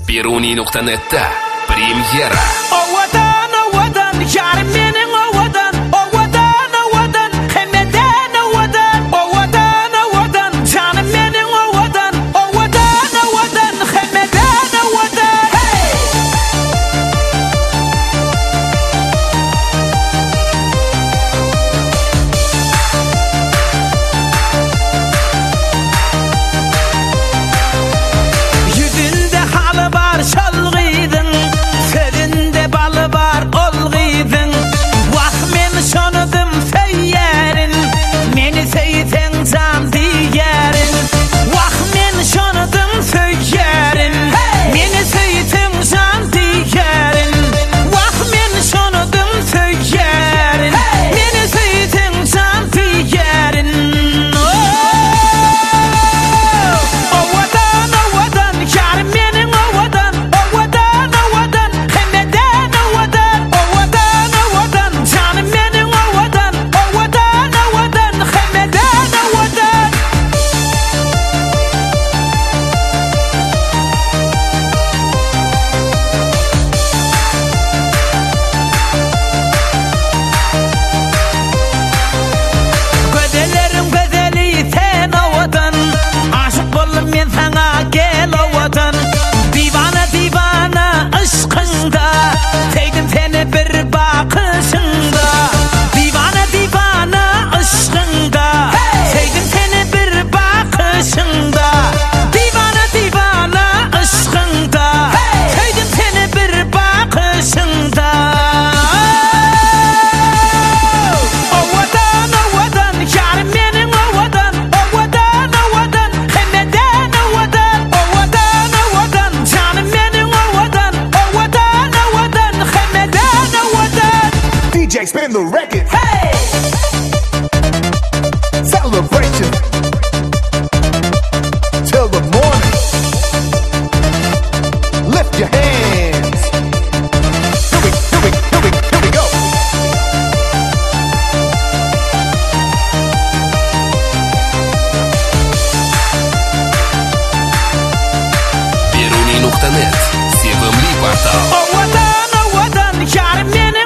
Beruniy.net'da premyera. Ovadan, ovadan, yarim mening ovadan. Ovadan, ovadan, hemeden ovadan. Ovadan, ovadan, canım mening ovadan. Ovadan, ovadan, hemeden ovadan. Hey! Yüzünde halı var, şalgıydın. Sözünde balı var, olgıydın. Vah men şonudım söyyerin. Meni söysen can diyerin. Vah men şonudım söyyerin. Meni söysen can diyerin. Vah men şonudım söyyerin. Meni söysen can diyerin. Ovadan, ovadan, yarim mening ovadan. Ovadan, ovadan, hemeden ovadan. Ovadan, ovadan, canım mening ovadan. Ovadan, ovadan, hemeden ovadan. Gözelerim gözeli sen ovadan. Aşık boldum men sana gel ovadan. Divana divana aşkında. Sevdim seni bir bakışında. Divana divana aşkında. Sevdim seni bir bakışında. Divana divana aşkında. Sevdim seni bir bakışında. Ovadan, ovadan, yarim mening ovadan. Ovadan, ovadan, hemeden ovadan. Ovadan, ovadan, canım mening ovadan. Ovadan, ovadan, hemeden ovadan. DJ spin the record. Hey! Celebration till the morning. Lift your hands. Here we go. Beruniy.net sevimli portal. Ovadan, ovadan, yarim mening